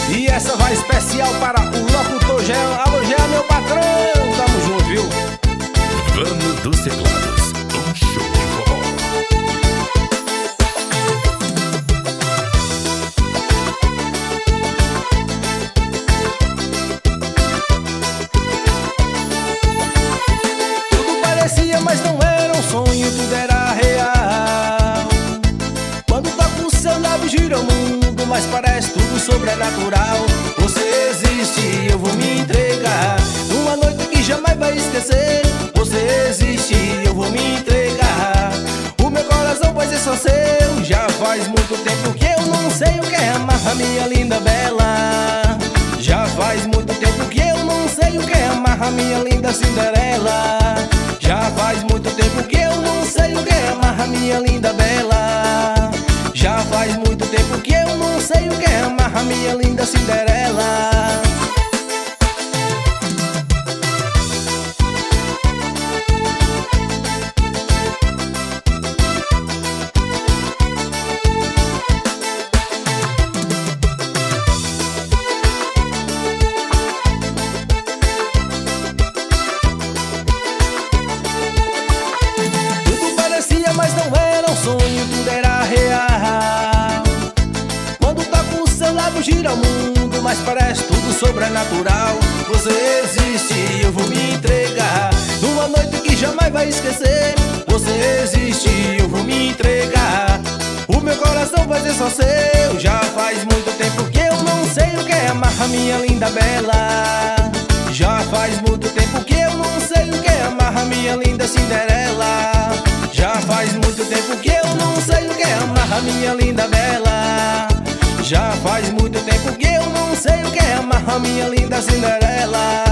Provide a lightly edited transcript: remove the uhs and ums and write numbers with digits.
E essa vai especial para o locutor Gel. Alô, Gel, meu patrão, tamo junto, viu? Vamos dos teclados, um show de forró. Tudo parecia, mas não era um sonho, tudo era real. Quando toco o seu lábio gira o mundo, mas parece tudo sobrenatural. Você existe e eu vou me entregar numa noite que jamais vai esquecer. Você existe e eu vou me entregar. O meu coração vai ser só seu. Já faz muito tempo que eu não sei o que é amar, a minha linda bela. Já faz muito tempo que eu não sei o que é amar, a minha linda Cinderela. Já faz muito tempo que eu não sei o que é amar, a minha linda bela. Já faz muito tempo que eu não sei o que é amar, a minha linda Cinderela. Mas não era um sonho, tudo era real. Quando toco o seu lábio gira o mundo, mas parece tudo sobrenatural. Você existe e eu vou me entregar numa noite que jamais vai esquecer. Você existe e eu vou me entregar. O meu coração vai ser só seu. Já faz muito tempo que eu não sei o que é amar, a minha linda bela. Já faz muito tempo que eu não sei o que é amar, a minha linda Cinderela. Já faz muito tempo que eu não sei o que é amar, a minha linda bela. Já faz muito tempo que eu não sei o que é amar, a minha linda Cinderela.